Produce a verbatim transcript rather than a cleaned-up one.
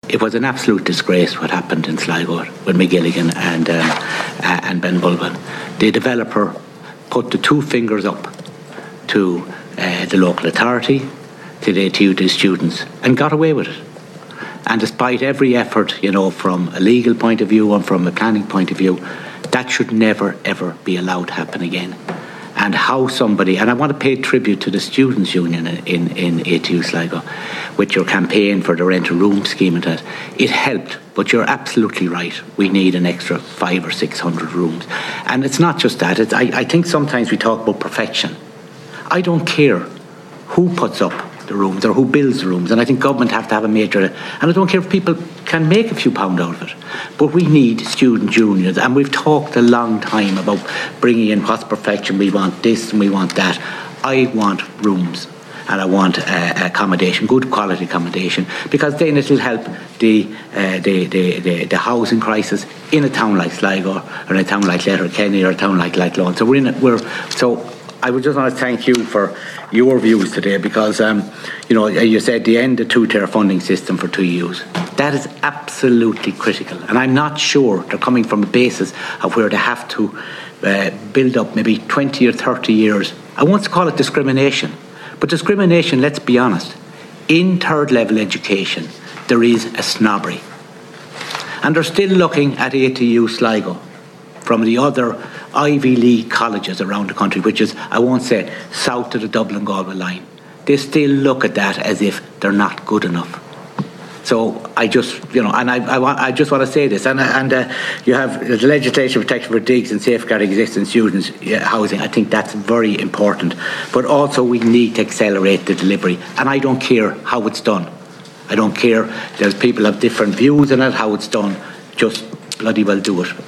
it was an absolute disgrace what happened in Sligo with McGilligan and, um, uh, and Ben Bulben. The developer put the two fingers up to uh, the local authority, to the, to the students, and got away with it. And despite every effort, you know, from a legal point of view and from a planning point of view, that should never, ever be allowed to happen again. And how somebody, and I want to pay tribute to the Students' Union in, in A T U Sligo, with your campaign for the rent a room scheme and that. It helped, but you're absolutely right. We need an extra five or six hundred rooms. And it's not just that. It's, I, I think sometimes we talk about perfection. I don't care who puts up the rooms or who builds the rooms, and I think government have to have a major, and I don't care if people can make a few pound out of it, but we need student unions, and we've talked a long time about bringing in what's perfection. We want this and we want that. I want rooms and I want uh, accommodation, good quality accommodation, because then it will help the, uh, the, the, the, the housing crisis in a town like Sligo or in a town like Letterkenny or a town like Lacklown. So we're in it, we're so I would just want to thank you for your views today, because um, you know, you said the end of two-tier funding system for two U S. That is absolutely critical, and I'm not sure they're coming from a basis of where they have to uh, build up maybe twenty or thirty years. I won't call it discrimination, but discrimination, let's be honest, in third level education there is a snobbery, and they're still looking at A T U Sligo from the other Ivy League colleges around the country, which is, I won't say south of the Dublin-Galway line. They still look at that as if they're not good enough. So I just, you know, and I, I, want, I just want to say this, and, and uh, you have the legislation protection for digs and safeguarding existing students' uh, housing. I think that's very important, but also we need to accelerate the delivery, and I don't care how it's done. I don't care. There's people have different views on it, how it's done. Just bloody well do it.